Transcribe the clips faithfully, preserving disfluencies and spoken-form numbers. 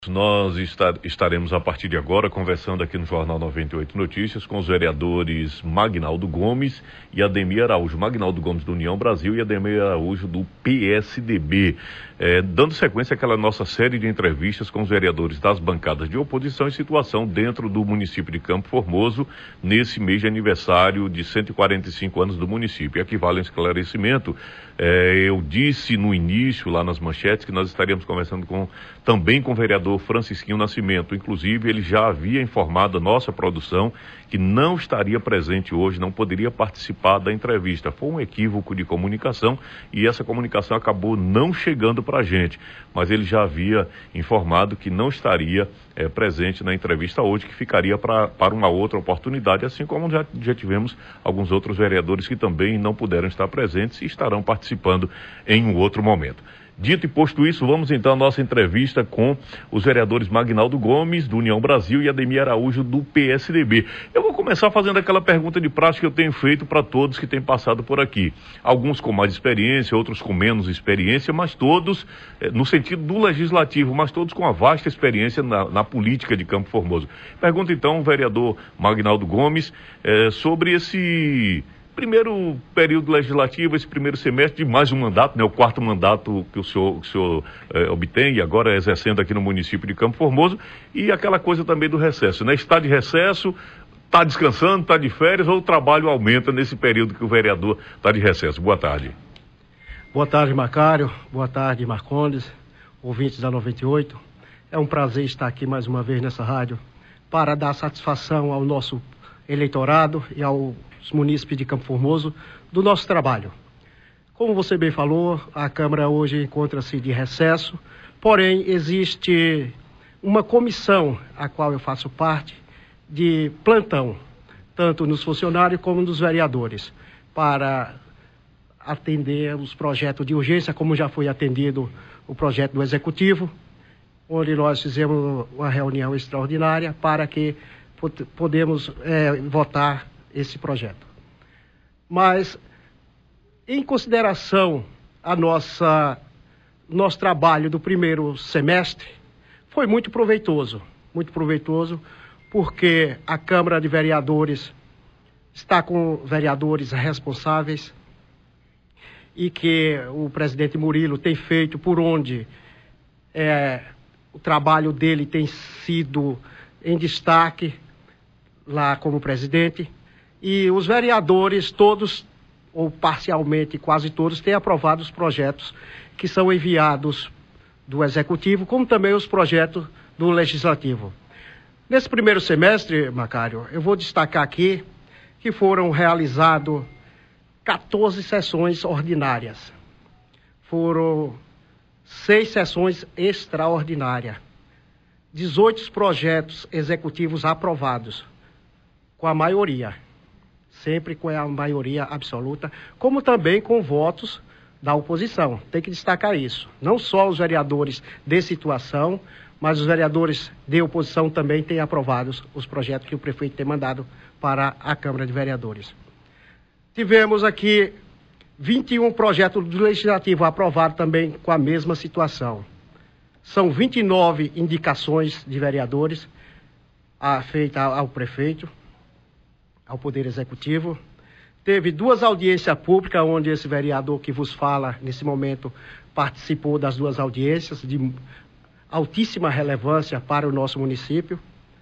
Nós estar, estaremos a partir de agora conversando aqui no Jornal noventa e oito Notícias com os vereadores Magnaldo Gomes e Ademir Araújo. Magnaldo Gomes do União Brasil e Ademir Araújo do P S D B. É, dando sequência àquela nossa série de entrevistas com os vereadores das bancadas de oposição e situação dentro do município de Campo Formoso nesse mês de aniversário de cento e quarenta e cinco anos do município. E aqui vale um esclarecimento. É, eu disse no início, lá nas manchetes, que nós estaríamos conversando com, também com o vereador Francisquinho Nascimento. Inclusive, ele já havia informado a nossa produção que não estaria presente hoje, não poderia participar da entrevista. Foi um equívoco de comunicação e essa comunicação acabou não chegando para a gente. Mas ele já havia informado que não estaria é, presente na entrevista hoje, que ficaria pra, para uma outra oportunidade, assim como já, já tivemos alguns outros vereadores que também não puderam estar presentes e estarão participando em um outro momento. Dito e posto isso, vamos então à nossa entrevista com os vereadores Magnaldo Gomes, do União Brasil, e Ademir Araújo, do P S D B. Eu vou começar fazendo aquela pergunta de praxe que eu tenho feito para todos que têm passado por aqui. Alguns com mais experiência, outros com menos experiência, mas todos, eh, no sentido do legislativo, mas todos com uma vasta experiência na, na política de Campo Formoso. Pergunta então ao vereador Magnaldo Gomes eh, sobre esse primeiro período legislativo, esse primeiro semestre de mais um mandato, né, o quarto mandato que o senhor, que o senhor eh, obtém e agora exercendo aqui no município de Campo Formoso, e aquela coisa também do recesso, né? Está de recesso, está descansando, está de férias, ou o trabalho aumenta nesse período que o vereador está de recesso? Boa tarde. Boa tarde, Macário. Boa tarde, Marcondes, ouvintes da noventa e oito. É um prazer estar aqui mais uma vez nessa rádio para dar satisfação ao nosso eleitorado e aos munícipes de Campo Formoso do nosso trabalho. Como você bem falou, a Câmara hoje encontra-se de recesso, porém existe uma comissão a qual eu faço parte de plantão, tanto nos funcionários como nos vereadores, para atender os projetos de urgência, como já foi atendido o projeto do Executivo, onde nós fizemos uma reunião extraordinária para que podemos é, votar esse projeto. Mas, em consideração a nossa nosso trabalho do primeiro semestre, foi muito proveitoso, muito proveitoso, porque a Câmara de Vereadores está com vereadores responsáveis e que o presidente Murilo tem feito por onde é, o trabalho dele tem sido em destaque lá como presidente, e os vereadores todos, ou parcialmente quase todos, têm aprovado os projetos que são enviados do Executivo, como também os projetos do Legislativo. Nesse primeiro semestre, Macário, eu vou destacar aqui que foram realizadas quatorze sessões ordinárias. Foram seis sessões extraordinárias, dezoito projetos executivos aprovados, com a maioria, sempre com a maioria absoluta, como também com votos da oposição. Tem que destacar isso. Não só os vereadores de situação, mas os vereadores de oposição também têm aprovado os projetos que o prefeito tem mandado para a Câmara de Vereadores. Tivemos aqui vinte e um projetos do Legislativo aprovados também com a mesma situação. São vinte e nove indicações de vereadores a, feitas ao prefeito, ao Poder Executivo. Teve duas audiências públicas, onde esse vereador que vos fala, nesse momento, participou das duas audiências, de altíssima relevância para o nosso município.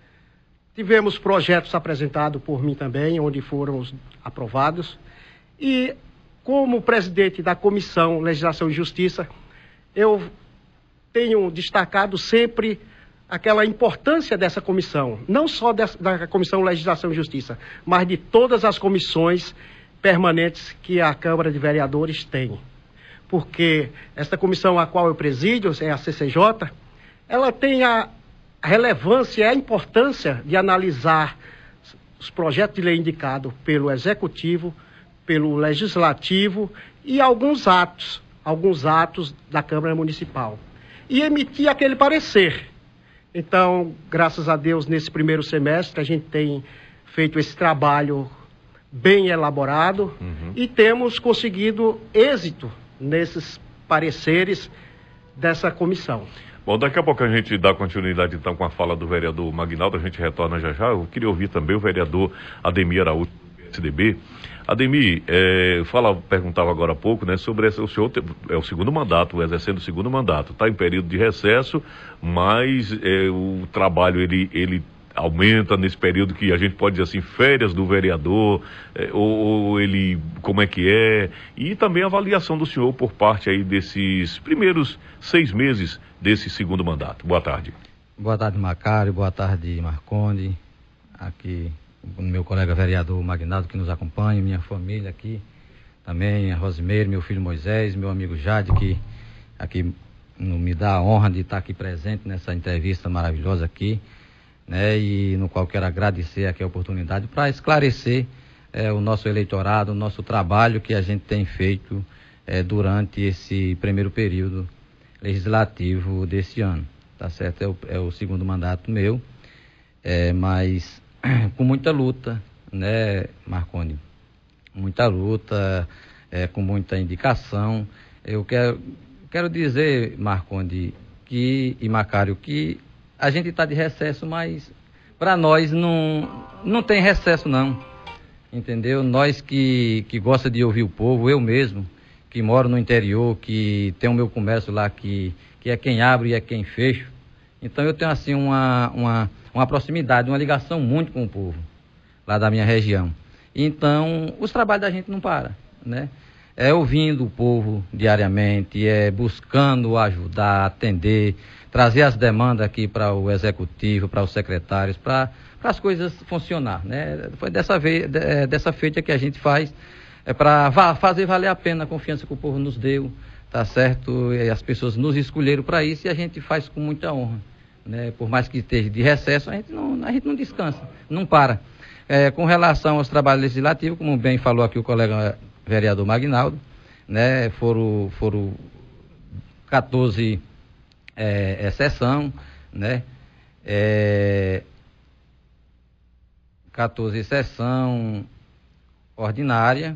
Tivemos projetos apresentados por mim também, onde foram aprovados. E, como presidente da Comissão Legislação e Justiça, eu tenho destacado sempre aquela importância dessa comissão, não só dessa, da Comissão Legislação e Justiça, mas de todas as comissões permanentes que a Câmara de Vereadores tem. Porque esta comissão a qual eu presido, é a C C J, ela tem a relevância e a importância de analisar os projetos de lei indicados pelo Executivo, pelo Legislativo e alguns atos, alguns atos da Câmara Municipal, e emitir aquele parecer. Então, graças a Deus, nesse primeiro semestre, a gente tem feito esse trabalho bem elaborado, uhum, e temos conseguido êxito nesses pareceres dessa comissão. Bom, daqui a pouco a gente dá continuidade então com a fala do vereador Magnaldo, a gente retorna já já. Eu queria ouvir também o vereador Ademir Araújo, do P S D B. Ademir, é, fala, perguntava agora há pouco, né, sobre essa, o senhor te, é o segundo mandato, exercendo o segundo mandato, está em período de recesso, mas é, o trabalho ele, ele aumenta nesse período que a gente pode dizer assim, férias do vereador, é, ou, ou ele, como é que é, e também a avaliação do senhor por parte aí desses primeiros seis meses desse segundo mandato. Boa tarde. Boa tarde, Macário, boa tarde, Marconde, aqui o meu colega vereador Magnaldo que nos acompanha, minha família aqui, também a Rosimeire, meu filho Moisés, meu amigo Jade, que aqui me dá a honra de estar aqui presente nessa entrevista maravilhosa aqui, né, e no qual quero agradecer aqui a oportunidade para esclarecer é, o nosso eleitorado, o nosso trabalho que a gente tem feito é, durante esse primeiro período legislativo desse ano, tá certo? É o, é o segundo mandato meu, é, mas com muita luta, né, Marconi? Muita luta, é, com muita indicação. Eu quero, quero dizer, Marconde, que, e Macário, que a gente está de recesso, mas para nós não, não tem recesso não, entendeu? Nós que, que gosta de ouvir o povo, eu mesmo, que moro no interior, que tem o meu comércio lá, que, que é quem abre e é quem fecha. Então eu tenho assim uma, uma, uma proximidade, uma ligação muito com o povo lá da minha região. Então os trabalhos da gente não param, né? É ouvindo o povo diariamente, é buscando ajudar, atender, trazer as demandas aqui para o executivo, para os secretários, para as coisas funcionar, né? Foi dessa, vez, dessa feita que a gente faz, é para va- fazer valer a pena a confiança que o povo nos deu, tá certo? E as pessoas nos escolheram para isso e a gente faz com muita honra, né? Por mais que esteja de recesso, a gente não, a gente não descansa, não para. É, com relação aos trabalhos legislativos, como bem falou aqui o colega vereador Magnaldo, né? Foram, foram quatorze é, é, sessão, né? É, quatorze sessão ordinária,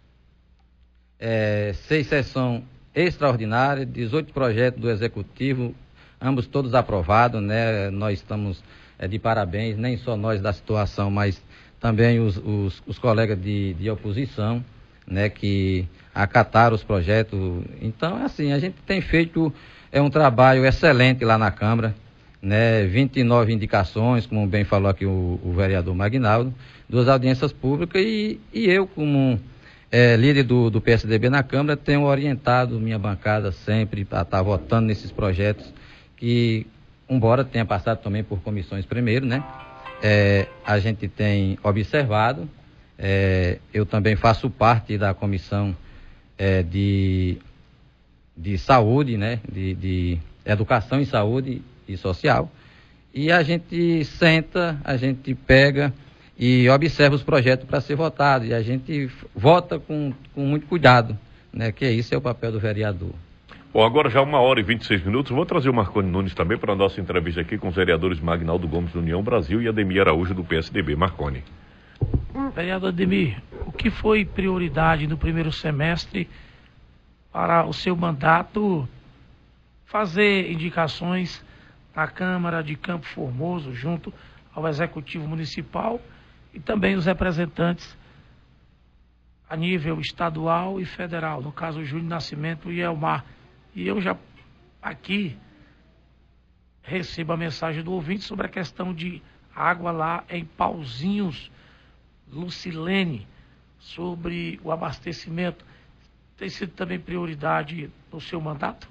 é, seis sessão extraordinária, dezoito projetos do Executivo, ambos todos aprovados, né? Nós estamos é, de parabéns, nem só nós da situação, mas também os, os, os colegas de, de oposição, né? Que acataram os projetos. Então, assim, a gente tem feito é, um trabalho excelente lá na Câmara, né? vinte e nove indicações, como bem falou aqui o, o vereador Magnaldo, duas audiências públicas e, e eu, como é, líder do, do P S D B na Câmara, tenho orientado minha bancada sempre para estar votando nesses projetos que, embora tenha passado também por comissões primeiro, né? É, a gente tem observado, é, eu também faço parte da comissão é, de, de saúde, né? De, de educação e saúde e social, e a gente senta, a gente pega e observa os projetos para ser votado, e a gente vota com, com muito cuidado, né? Que isso é o papel do vereador. Bom, agora já uma hora e vinte e seis minutos, vou trazer o Marconi Nunes também para a nossa entrevista aqui com os vereadores Magnaldo Gomes do União Brasil e Ademir Araújo do P S D B. Marconi. Vereador Ademir, o que foi prioridade no primeiro semestre para o seu mandato fazer indicações na Câmara de Campo Formoso, junto ao Executivo Municipal e também os representantes a nível estadual e federal, no caso o Júnior Nascimento e Elmar. E eu já aqui recebo a mensagem do ouvinte sobre a questão de água lá em Pauzinhos, Lucilene, sobre o abastecimento. Tem sido também prioridade no seu mandato?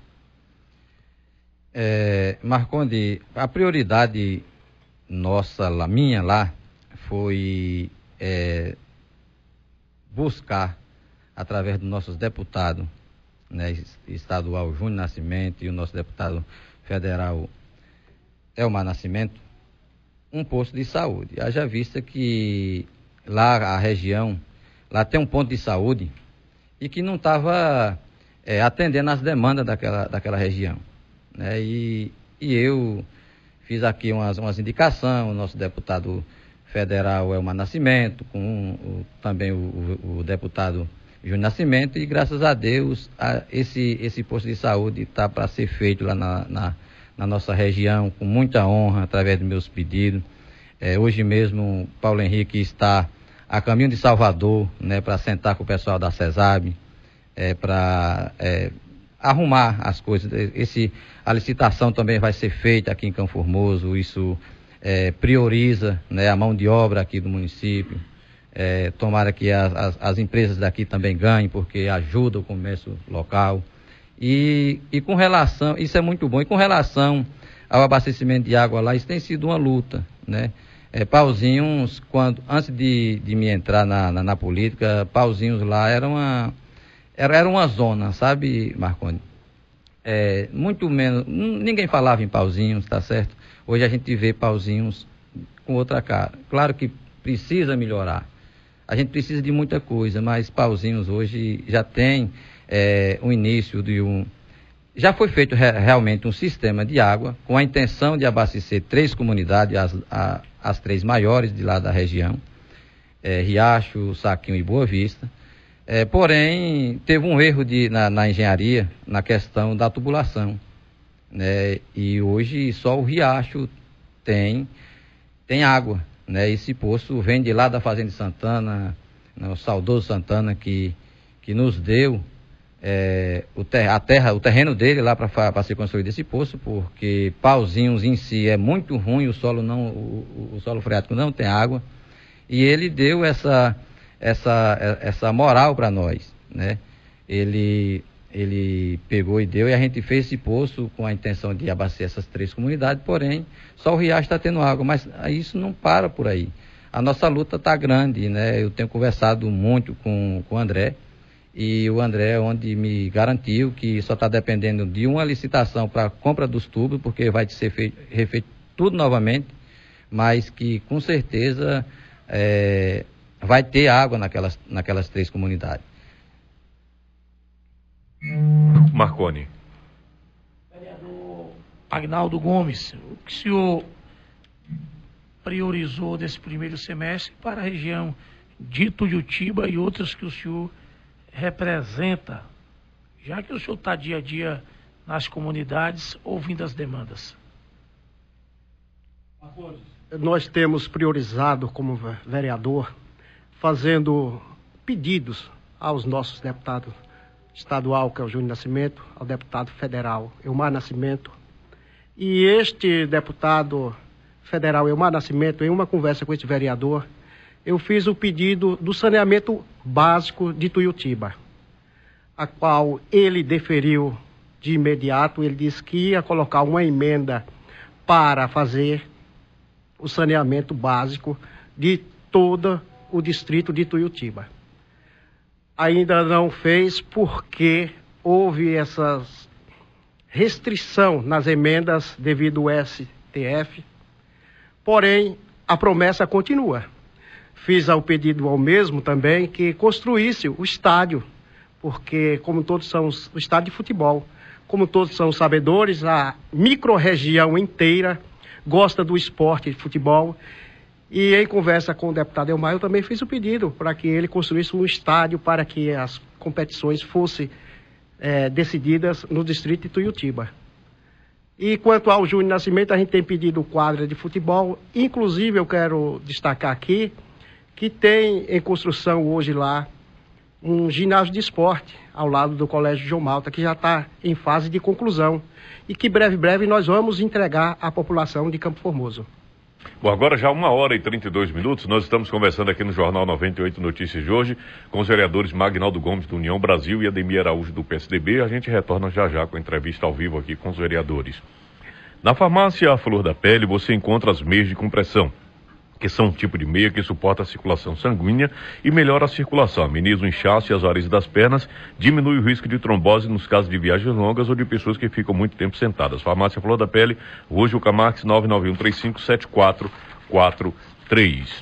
É, Marconde, a prioridade nossa, lá, minha lá, foi é, buscar, através dos nossos deputados, né, estadual Júnior Nascimento e o nosso deputado federal Elmar Nascimento, um posto de saúde. Haja vista que lá a região, lá tem um ponto de saúde e que não estava é, atendendo às demandas daquela, daquela região, né? E, e eu fiz aqui umas, umas indicações, o nosso deputado federal Elmar Nascimento, com o, também o, o, o deputado Júnior Nascimento, e graças a Deus a, esse, esse posto de saúde está para ser feito lá na, na, na nossa região, com muita honra, através dos meus pedidos. É, hoje mesmo, Paulo Henrique está a caminho de Salvador, né, para sentar com o pessoal da CESAB, é, para é, arrumar as coisas. Esse, a licitação também vai ser feita aqui em Campo Formoso, isso é, prioriza, né, a mão de obra aqui do município. É, tomara que as, as, as empresas daqui também ganhem, porque ajuda o comércio local. E, e com relação, isso é muito bom, e com relação ao abastecimento de água lá, isso tem sido uma luta, né? É, Pauzinhos, quando, antes de, de me entrar na, na, na política, Pauzinhos lá era uma, era, era uma zona, sabe, Marconi? É, muito menos, ninguém falava em Pauzinhos, tá certo? Hoje a gente vê Pauzinhos com outra cara. Claro que precisa melhorar, a gente precisa de muita coisa, mas Pauzinhos hoje já tem é, o início de um... Já foi feito re, realmente um sistema de água com a intenção de abastecer três comunidades, as, a, as três maiores de lá da região, é, Riacho, Saquinho e Boa Vista. É, porém, teve um erro de, na, na engenharia, na questão da tubulação, né? E hoje só o Riacho tem, tem água, né? Esse poço vem de lá da Fazenda de Santana, né? O saudoso Santana que, que nos deu É, o, ter, a terra, o terreno dele lá para ser construído esse poço, porque Pauzinhos em si é muito ruim, o solo não, o, o solo freático não tem água, e ele deu essa, essa, essa moral para nós, né? Ele, ele pegou e deu, e a gente fez esse poço com a intenção de abastecer essas três comunidades, porém só o Riacho está tendo água, mas isso não para por aí. A nossa luta está grande, né? Eu tenho conversado muito com, com o André, e o André, onde me garantiu que só está dependendo de uma licitação para a compra dos tubos, porque vai ser feito, refeito tudo novamente, mas que com certeza é, vai ter água naquelas, naquelas três comunidades. Marconi. Vereador Magnaldo Gomes, o que o senhor priorizou desse primeiro semestre para a região de Tuiutiba e outras que o senhor representa, já que o senhor está dia a dia nas comunidades ouvindo as demandas? Nós temos priorizado como vereador, fazendo pedidos aos nossos deputados estadual, que é o Júnior Nascimento, ao deputado federal Elmar Nascimento. E este deputado federal Elmar Nascimento, em uma conversa com este vereador, eu fiz o pedido do saneamento básico de Tuiutiba, a qual ele deferiu de imediato. Ele disse que ia colocar uma emenda para fazer o saneamento básico de todo o distrito de Tuiutiba. Ainda não fez porque houve essa restrição nas emendas devido ao S T F, porém a promessa continua. Fiz ao pedido ao mesmo também que construísse o estádio, porque como todos são o estádio de futebol, como todos são sabedores, a micro-região inteira gosta do esporte de futebol. E em conversa com o deputado Elmar, eu também fiz o pedido para que ele construísse um estádio para que as competições fossem é, decididas no distrito de Tuiutiba. E quanto ao Júnior Nascimento, a gente tem pedido quadra de futebol. Inclusive, eu quero destacar aqui que tem em construção hoje lá um ginásio de esporte ao lado do Colégio João Malta, que já está em fase de conclusão e que breve, breve nós vamos entregar à população de Campo Formoso. Bom, agora já uma hora e trinta e dois minutos, nós estamos conversando aqui no Jornal noventa e oito Notícias de hoje com os vereadores Magnaldo Gomes do União Brasil e Ademir Araújo do P S D B. A gente retorna já já com a entrevista ao vivo aqui com os vereadores. Na farmácia Flor da Pele você encontra as meias de compressão, que são um tipo de meia que suporta a circulação sanguínea e melhora a circulação, ameniza o inchaço e as varizes das pernas, diminui o risco de trombose nos casos de viagens longas ou de pessoas que ficam muito tempo sentadas. Farmácia Flor da Pele, Rua Juca Marques, nove nove um três cinco sete quatro quatro três.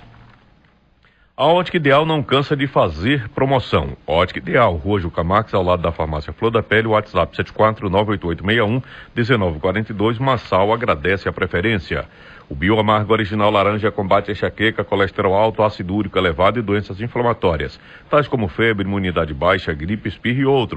A Ótica Ideal não cansa de fazer promoção. Ótica Ideal, Rua Juca Marques, ao lado da Farmácia Flor da Pele, WhatsApp sete quatro nove oito oito seis um um nove quatro dois, Massal agradece a preferência. O Bioamargo Original Laranja combate a enxaqueca, colesterol alto, ácido úrico elevado e doenças inflamatórias, tais como febre, imunidade baixa, gripe, espirro e outros.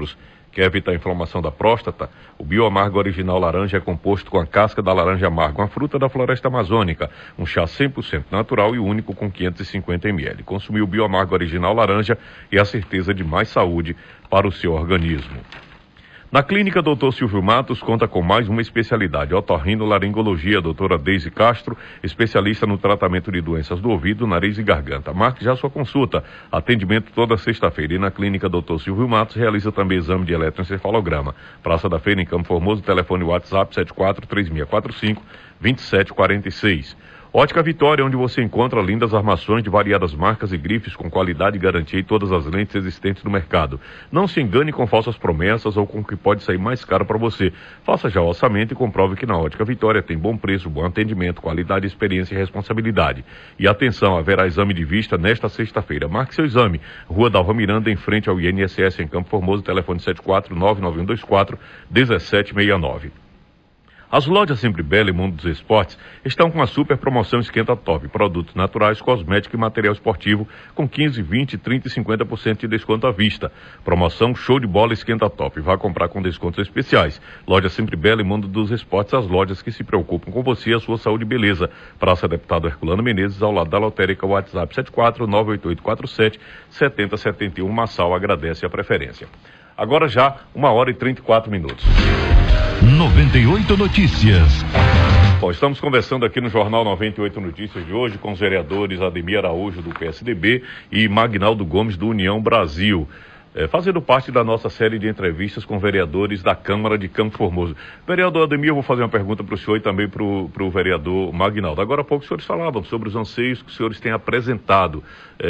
Quer evitar a inflamação da próstata? O Bioamargo Original Laranja é composto com a casca da laranja amarga, uma fruta da floresta amazônica, um chá cem por cento natural e único com quinhentos e cinquenta mililitros. Consumir o Bioamargo Original Laranja é a certeza de mais saúde para o seu organismo. Na clínica doutor Silvio Matos conta com mais uma especialidade, otorrinolaringologia, doutora Deise Castro, especialista no tratamento de doenças do ouvido, nariz e garganta. Marque já sua consulta, atendimento toda sexta-feira. E na clínica doutor Silvio Matos realiza também exame de eletroencefalograma. Praça da Feira em Campo Formoso, telefone WhatsApp sete quatro três seis quatro cinco dois sete quatro seis. Ótica Vitória, onde você encontra lindas armações de variadas marcas e grifes com qualidade e garantia e todas as lentes existentes no mercado. Não se engane com falsas promessas ou com o que pode sair mais caro para você. Faça já o orçamento e comprove que na Ótica Vitória tem bom preço, bom atendimento, qualidade, experiência e responsabilidade. E atenção, haverá exame de vista nesta sexta-feira. Marque seu exame. Rua Dalva Miranda, em frente ao I N S S em Campo Formoso, telefone sete quatro nove nove um dois quatro um sete seis nove. As lojas Sempre Bela e Mundo dos Esportes estão com a super promoção Esquenta Top, produtos naturais, cosméticos e material esportivo com quinze, vinte, trinta e cinquenta por cento de desconto à vista. Promoção Show de Bola Esquenta Top. Vá comprar com descontos especiais. Loja Sempre Bela e Mundo dos Esportes, as lojas que se preocupam com você e a sua saúde e beleza. Praça Deputado Herculano Menezes, ao lado da lotérica, WhatsApp sete quatro nove oito oito quatro sete sete zero sete um. Massal agradece a preferência. Agora já, uma hora e trinta e quatro minutos. noventa e oito Notícias. Bom, estamos conversando aqui no Jornal noventa e oito Notícias de hoje com os vereadores Ademir Araújo, do P S D B, e Magnaldo Gomes, do União Brasil, é, fazendo parte da nossa série de entrevistas com vereadores da Câmara de Campo Formoso. Vereador Ademir, eu vou fazer uma pergunta para o senhor e também para o vereador Magnaldo. Agora há pouco os senhores falavam sobre os anseios que os senhores têm apresentado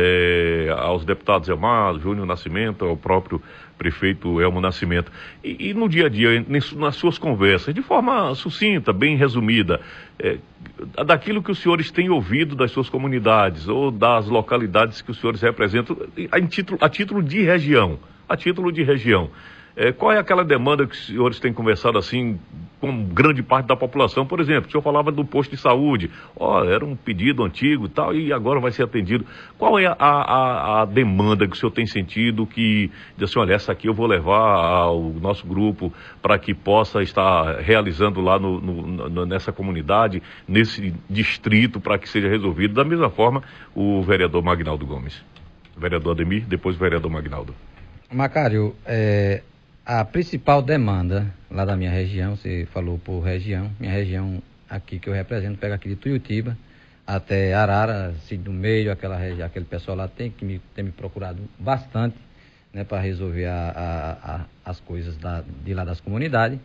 é, aos deputados Elmar, Júnior Nascimento, ao próprio prefeito Elmo Nascimento. E, e no dia a dia, nas suas conversas, de forma sucinta, bem resumida, é, daquilo que os senhores têm ouvido das suas comunidades ou das localidades que os senhores representam, a, título, a título de região, a título de região. É, qual é aquela demanda que os senhores têm conversado assim com grande parte da população? Por exemplo, o senhor falava do posto de saúde, ó, era um pedido antigo e tal, e agora vai ser atendido. Qual é a, a, a demanda que o senhor tem sentido que, diz assim, olha, essa aqui eu vou levar ao nosso grupo para que possa estar realizando lá no, no, no, nessa comunidade, nesse distrito, para que seja resolvido? Da mesma forma, o vereador Magnaldo Gomes. Vereador Ademir, depois o vereador Magnaldo. Macário, é... a principal demanda lá da minha região, você falou por região, minha região aqui que eu represento, pega aqui de Tuiutiba até Arara, Cid do Meio, aquela região, aquele pessoal lá tem, que me, tem me procurado bastante, né, para resolver a, a, a, as coisas da, de lá das comunidades.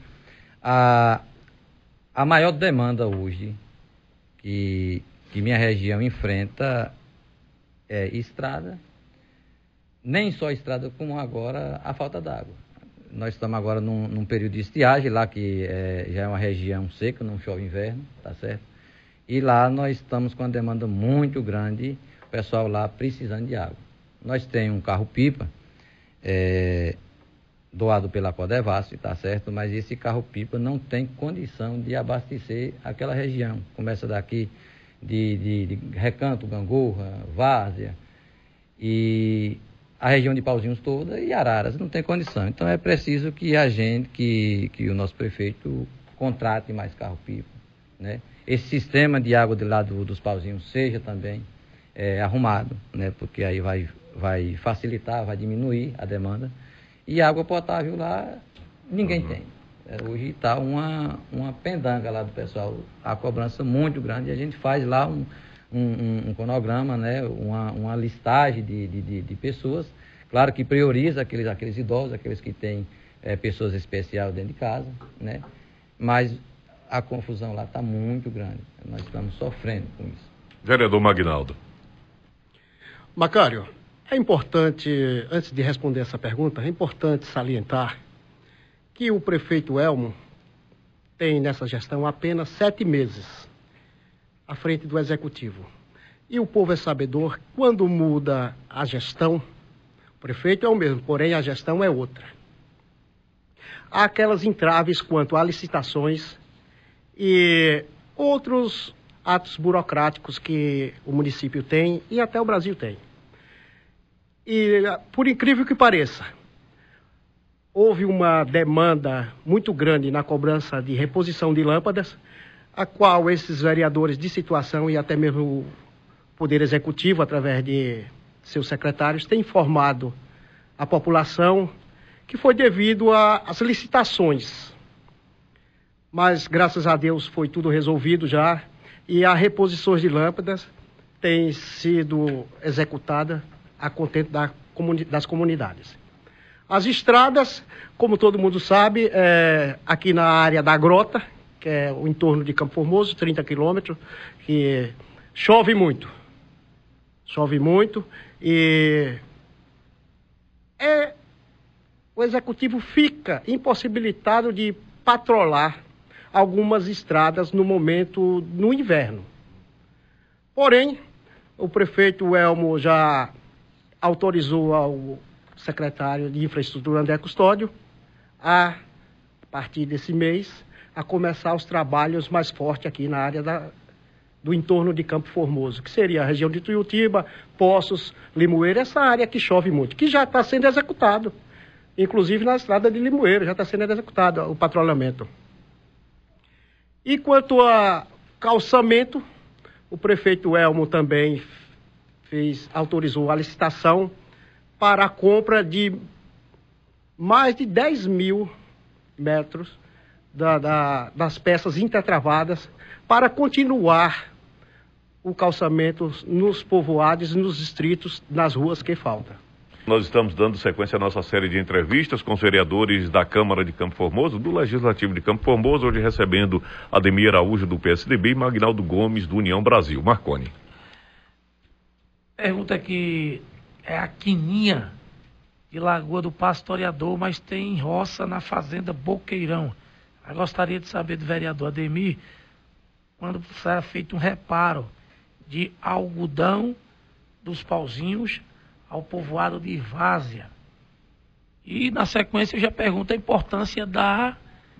A, a maior demanda hoje que, que minha região enfrenta é estrada, nem só estrada como agora a falta d'água. Nós estamos agora num, num período de estiagem, lá que é, já é uma região seca, não chove inverno, tá certo? E lá nós estamos com uma demanda muito grande, o pessoal lá precisando de água. Nós temos um carro-pipa, é, doado pela Codevasf, tá certo? Mas esse carro-pipa não tem condição de abastecer aquela região. Começa daqui de, de, de Recanto, Gangorra, Várzea, e a região de Pauzinhos toda e Araras não tem condição. Então é preciso que a gente, que, que o nosso prefeito contrate mais carro-pipa, né? Esse sistema de água de lá do, dos Pauzinhos seja também é, arrumado, né? Porque aí vai, vai facilitar, vai diminuir a demanda. E água potável lá ninguém uhum. tem. É, hoje está uma, uma pendanga lá do pessoal, a cobrança muito grande, e a gente faz lá um Um, um, um cronograma, né? uma, uma listagem de, de, de pessoas, claro que prioriza aqueles, aqueles idosos, aqueles que têm é, pessoas especiais dentro de casa, né? Mas a confusão lá está muito grande, nós estamos sofrendo com isso. Vereador Magnaldo. Macário, é importante, antes de responder essa pergunta, é importante salientar que o prefeito Elmo tem nessa gestão apenas sete meses à frente do executivo. E o povo é sabedor, quando muda a gestão, o prefeito é o mesmo, porém a gestão é outra. Há aquelas entraves quanto a licitações e outros atos burocráticos que o município tem e até o Brasil tem. E, por incrível que pareça, houve uma demanda muito grande na cobrança de reposição de lâmpadas, a qual esses vereadores de situação e até mesmo o Poder Executivo, através de seus secretários, têm informado a população que foi devido às licitações. Mas, graças a Deus, foi tudo resolvido já, e as reposições de lâmpadas têm sido executadas a contento da comuni- das comunidades. As estradas, como todo mundo sabe, é, aqui na área da Grota, que é o entorno de Campo Formoso, trinta quilômetros, que chove muito. Chove muito e é, o Executivo fica impossibilitado de patrolar algumas estradas no momento, no inverno. Porém, o prefeito Elmo já autorizou ao secretário de Infraestrutura, André Custódio, a, a partir desse mês, a começar os trabalhos mais fortes aqui na área da, do entorno de Campo Formoso, que seria a região de Tuiutiba, Poços, Limoeiro, essa área que chove muito, que já está sendo executado. Inclusive na estrada de Limoeiro já está sendo executado o patrulhamento. E quanto a calçamento, o prefeito Elmo também fez, autorizou a licitação para a compra de mais de dez mil metros da, da, das peças intertravadas para continuar o calçamento nos povoados, nos distritos, nas ruas que faltam. Nós estamos dando sequência à nossa série de entrevistas com os vereadores da Câmara de Campo Formoso, do Legislativo de Campo Formoso, hoje recebendo Ademir Araújo, do P S D B, e Magnaldo Gomes, do União Brasil. Marconi. Pergunta que é a Quininha, de Lagoa do Pastoreador, mas tem roça na Fazenda Boqueirão. Eu gostaria de saber do vereador Ademir, quando será feito um reparo de algodão dos pauzinhos ao povoado de Várzea. E, na sequência, eu já pergunto a importância da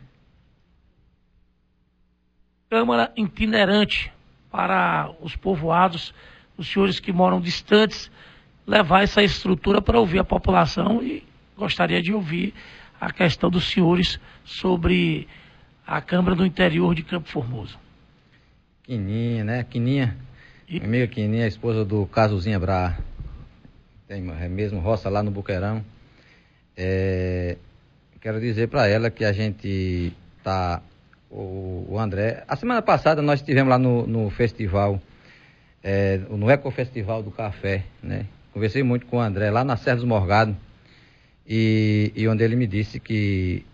Câmara itinerante para os povoados, os senhores que moram distantes, levar essa estrutura para ouvir a população, e gostaria de ouvir a questão dos senhores sobre a Câmara do Interior de Campo Formoso. Quininha, né? Quininha, e... minha amiga Quininha, esposa do Casuzinha Bra. Tem é mesmo roça lá no Boqueirão. É, quero dizer para ela que a gente tá, o, o André, a semana passada nós estivemos lá no, no festival, é, no Ecofestival do Café, né? Conversei muito com o André lá na Serra dos Morgados, e, e onde ele me disse que,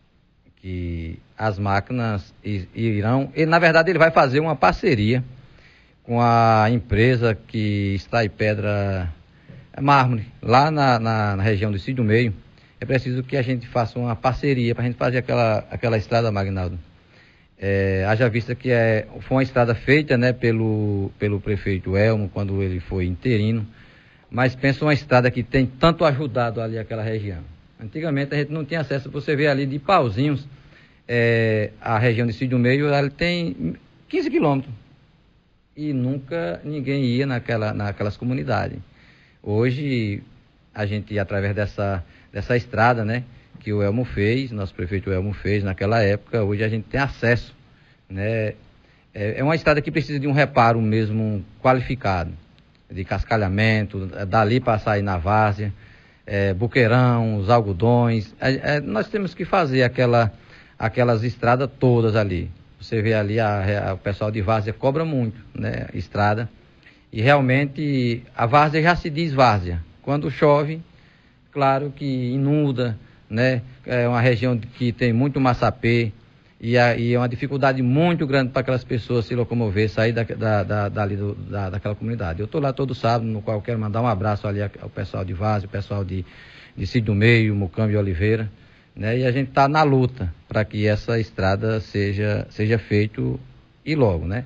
que as máquinas irão, ele, na verdade ele vai fazer uma parceria com a empresa que extrai pedra mármore, lá na, na, na região do Cídio Meio. É preciso que a gente faça uma parceria para a gente fazer aquela, aquela estrada, Magnaldo. É, haja vista que é, foi uma estrada feita, né, pelo, pelo prefeito Elmo, quando ele foi interino, mas pensa uma estrada que tem tanto ajudado ali aquela região. Antigamente a gente não tinha acesso, você vê ali de Pauzinhos, é, a região de Cídio Meio, ela tem quinze quilômetros, e nunca ninguém ia naquela, naquelas comunidades. Hoje, a gente, através dessa, dessa estrada, né, que o Elmo fez, nosso prefeito Elmo fez naquela época, hoje a gente tem acesso, né, é, é uma estrada que precisa de um reparo mesmo qualificado, de cascalhamento, dali para sair na várzea, é, Boqueirão, os algodões, é, é, nós temos que fazer aquela, aquelas estradas todas ali. Você vê ali, a, a, o pessoal de várzea cobra muito, né, estrada. E realmente a várzea já se diz várzea. Quando chove, claro que inunda, né? É uma região que tem muito maçapê, e, a, e é uma dificuldade muito grande para aquelas pessoas se locomover, sair da, da, da, dali do, da, daquela comunidade. Eu estou lá todo sábado, no qual eu quero mandar um abraço ali ao pessoal de Várzea, o pessoal de, de Cídio Meio, Mucambo e Oliveira, né? E a gente está na luta para que essa estrada seja, seja feita e logo, né?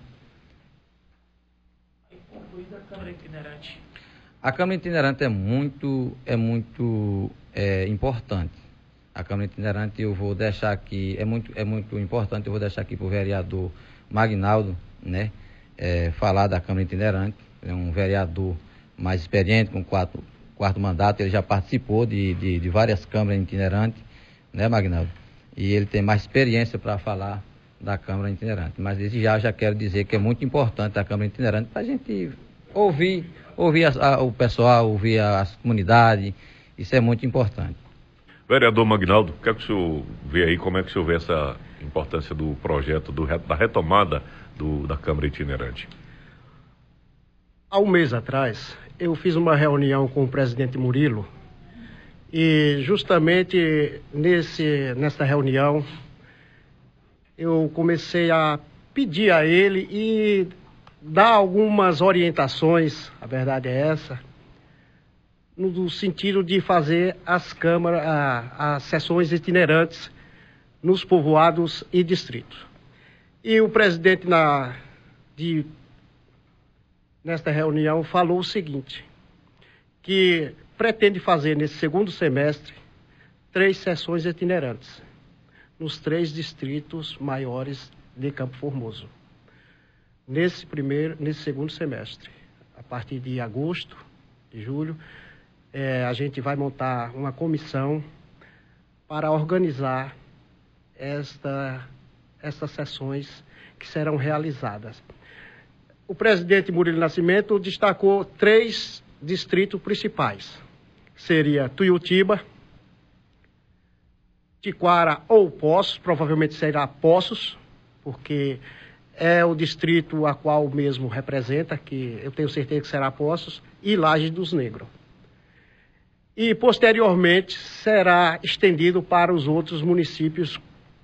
A Câmara Itinerante é muito, é muito é, importante. A Câmara Itinerante eu vou deixar aqui, é muito, é muito importante, eu vou deixar aqui para o vereador Magnaldo, né, é, falar da Câmara Itinerante. É um vereador mais experiente, com quatro, quarto mandato, ele já participou de, de, de várias câmaras itinerantes, né, Magnaldo? E ele tem mais experiência para falar da Câmara Itinerante. Mas desde já já quero dizer que é muito importante a Câmara Itinerante para a gente ouvir, ouvir a, a, o pessoal, ouvir as comunidades. Isso é muito importante. Vereador Magnaldo, o que é que o senhor vê aí, como é que o senhor vê essa importância do projeto, do, da retomada do, da Câmara Itinerante? Há um mês atrás, eu fiz uma reunião com o presidente Murilo e justamente nesse, nessa reunião eu comecei a pedir a ele e dar algumas orientações, a verdade é essa, no sentido de fazer as câmaras, a, as sessões itinerantes nos povoados e distritos. E o presidente na, de, nesta reunião falou o seguinte, que pretende fazer nesse segundo semestre três sessões itinerantes nos três distritos maiores de Campo Formoso. Nesse primeiro, nesse segundo semestre, a partir de agosto, de julho, é, a gente vai montar uma comissão para organizar esta, estas sessões que serão realizadas. O presidente Murilo Nascimento destacou três distritos principais. Seria Tuiutiba, Tiquara ou Poços, provavelmente será Poços, porque é o distrito a qual mesmo representa, que eu tenho certeza que será Poços, e Lajes dos Negros. E, posteriormente, será estendido para os outros municípios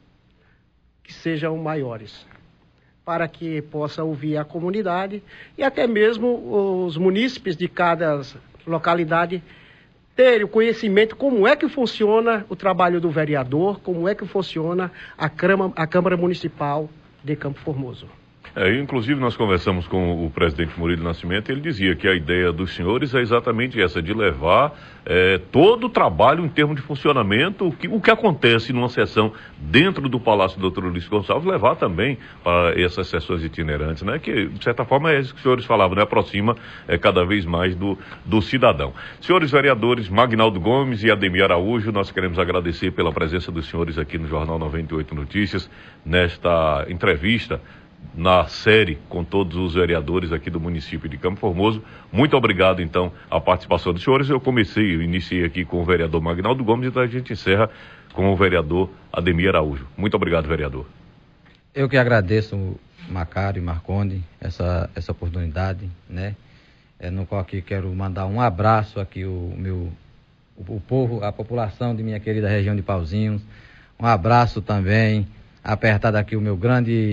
que sejam maiores, para que possa ouvir a comunidade e até mesmo os munícipes de cada localidade ter o conhecimento como é que funciona o trabalho do vereador, como é que funciona a Câmara, a Câmara Municipal de Campo Formoso. É, inclusive nós conversamos com o presidente Murilo Nascimento e ele dizia que a ideia dos senhores é exatamente essa, de levar é, todo o trabalho em termos de funcionamento, o que, o que acontece numa sessão dentro do Palácio do doutor Luiz Gonçalves, levar também para essas sessões itinerantes, né? Que de certa forma é isso que os senhores falavam, né? Aproxima é, cada vez mais do, do cidadão. Senhores vereadores Magnaldo Gomes e Ademir Araújo, nós queremos agradecer pela presença dos senhores aqui no Jornal noventa e oito Notícias, nesta entrevista, na série com todos os vereadores aqui do município de Campo Formoso. Muito obrigado, então, à participação dos senhores. Eu comecei, eu iniciei aqui com o vereador Magnaldo Gomes, então a gente encerra com o vereador Ademir Araújo. Muito obrigado, vereador. Eu que agradeço, Macário e Marconde, essa, essa oportunidade, né? É, no qual aqui quero mandar um abraço aqui o meu, o, o povo, a população de minha querida região de Pauzinhos. Um abraço também, apertado aqui o meu grande...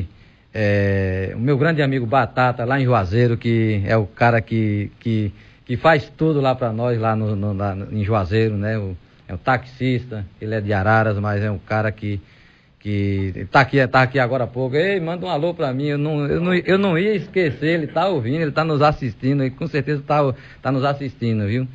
É, o meu grande amigo Batata, lá em Juazeiro, que é o cara que, que, que faz tudo lá para nós, lá no, no, lá em Juazeiro, né? O, é um taxista, ele é de Araras, mas é um cara que que tá aqui, tá aqui agora há pouco. Ei, manda um alô para mim, eu não, eu, não, eu não ia esquecer, ele tá ouvindo, ele tá nos assistindo, e com certeza tá, tá nos assistindo, viu?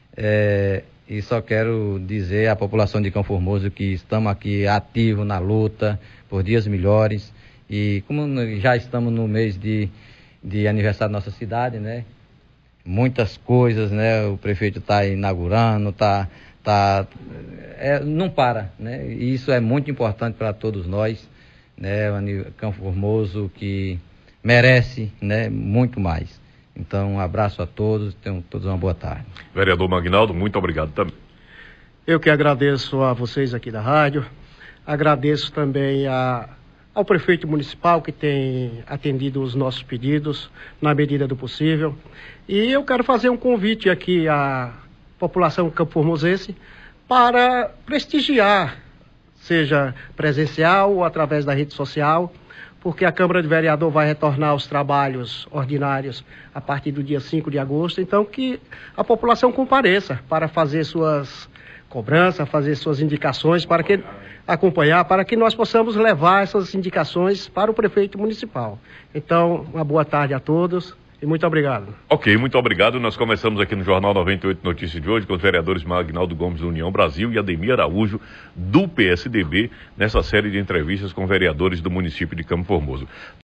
É, e só quero dizer à população de Campo Formoso que estamos aqui ativos na luta por dias melhores. E como já estamos no mês de, de aniversário da nossa cidade, né? Muitas coisas, né? O prefeito está inaugurando, tá, tá, é, não para, né? E isso é muito importante para todos nós, né? O Campo Formoso que merece, né? Muito mais. Então, um abraço a todos, tenham todos uma boa tarde. Vereador Magnaldo, muito obrigado também. Eu que agradeço a vocês aqui da rádio, agradeço também a ao prefeito municipal que tem atendido os nossos pedidos na medida do possível. E eu quero fazer um convite aqui à população campo-formosense para prestigiar, seja presencial ou através da rede social, porque a Câmara de Vereador vai retornar aos trabalhos ordinários a partir do dia cinco de agosto, então que a população compareça para fazer suas cobranças, fazer suas indicações, para que acompanhar, para que nós possamos levar essas indicações para o prefeito municipal. Então, uma boa tarde a todos e muito obrigado. Ok, muito obrigado. Nós começamos aqui no Jornal noventa e oito Notícias de hoje com os vereadores Magnaldo Gomes do União Brasil e Ademir Araújo do P S D B, nessa série de entrevistas com vereadores do município de Campo Formoso.